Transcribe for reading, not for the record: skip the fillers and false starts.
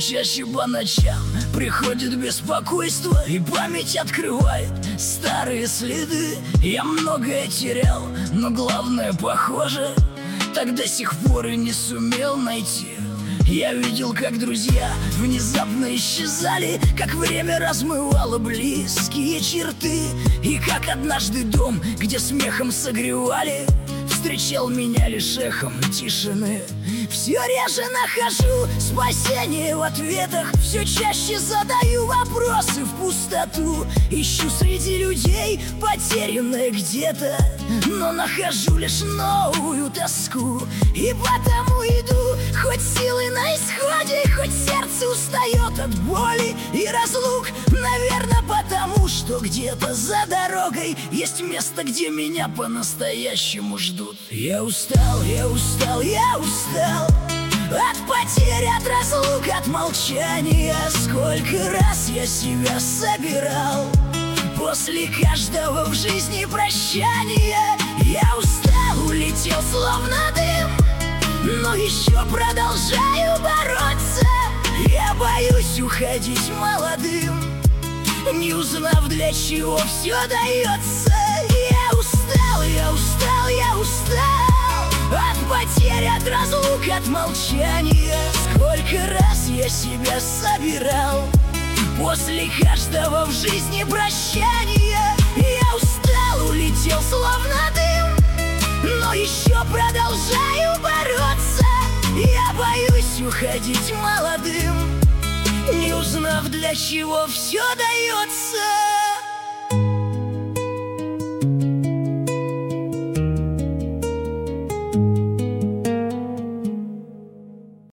чаще по ночам приходит беспокойство, и память открывает старые следы. Я многое терял, но главное, похоже, так до сих пор и не сумел найти. Я видел, как друзья внезапно исчезали, как время размывало близкие черты, и как однажды дом, где смехом согревали, встречал меня лишь эхом тишины. Все реже нахожу спасение в ответах, все чаще задаю вопросы в пустоту. Ищу среди людей потерянное где-то, но нахожу лишь новую тоску. И потому иду, хоть силы на исходе, хоть сердце устает от боли и разлук. Наверное, потому что где-то за дорогой есть место, где меня по-настоящему ждут. Я устал, я устал, я устал от потерь, от разлук, от молчания. Сколько раз я себя собирал после каждого в жизни прощания. Я устал, улетел словно дым, но еще продолжаю бороться. Я боюсь уходить молодым, не узнав, для чего все дается. Я устал, я устал, я устал от потерь, от разлук, от молчания. Сколько раз я себя собирал после каждого в жизни прощания. Я устал, улетел словно дым, но еще продолжаю бороться. Я боюсь уходить молодым, не узнав, для чего все дается.